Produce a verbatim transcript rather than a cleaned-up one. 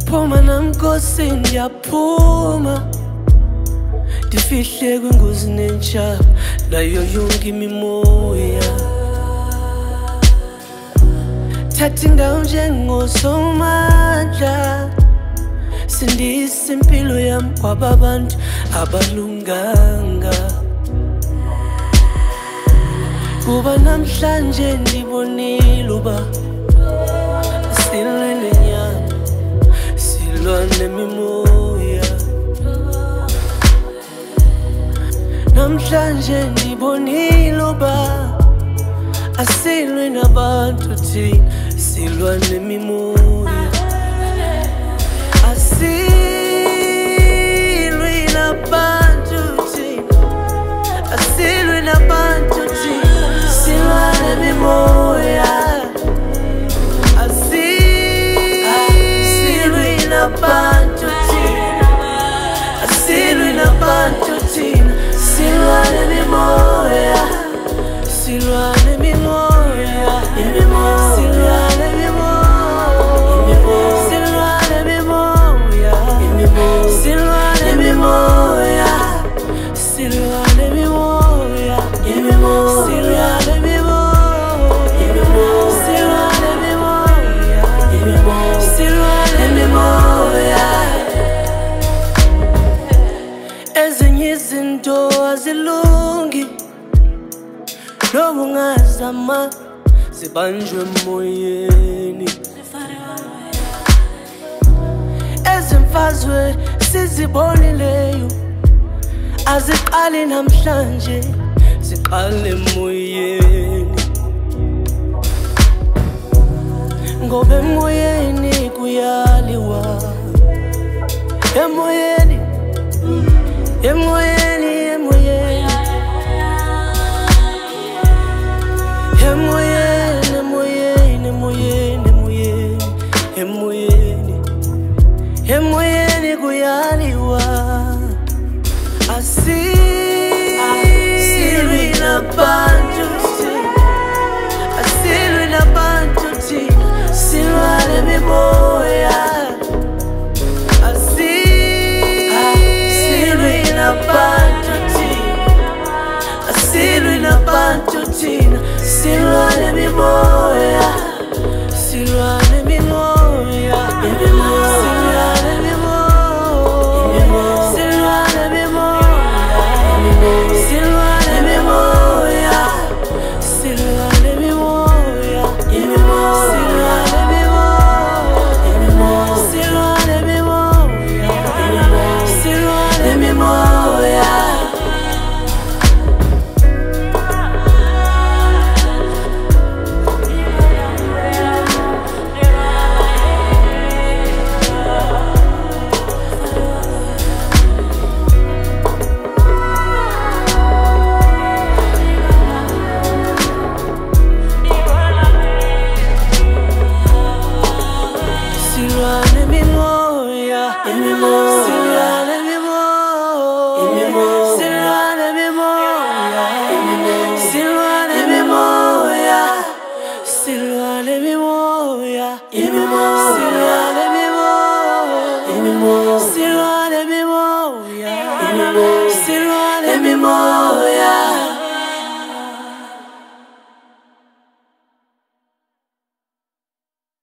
Phuma namkosi ndiyaphuma ndifihle kwingozi nentsha nayo yonke imimoya thatha indawo njengosomandla sindisa impilo yami kwaba bantu abalunganga kuba namhlanje ndibonile uba silwe nenyama silwa nemimoya namhlanje ndibonile uba asilwe nabantu thina silwa nemimoya asilwe nabantu thina asilwe nabantu thina silwa nemimoya asilwe nabantu thina asilwe nabantu thina silwa nemimoya silwa nemimoya silwa nemimoya silwa nemimoya silwa nemimoya silwa nemimoya silwa nemimoya silwa nemimoya ezinye izinto azilungi noma ungazama zibanjwe emoyeni ezimfazwe sizibonileyo aziqali namhlanje ziqale emoyeni ngoba emoyeni kuyaliwa emoyeni emoyeni emoyeni emoyeni emoyeni emoyeni emoyeni emoyeni kuyaliwa asilwe nabantu asilwe nabantu thina silwa nemimoya asilwe nabantu thina asilwe nabantu thina silwa nemimoya silwa nemimoya silwa nemimoya silwa nemimoya silwa nemimoya silwa nemimoya silwa nemimoya silwa nemimoya silwa nemimoya Silwa nemimoya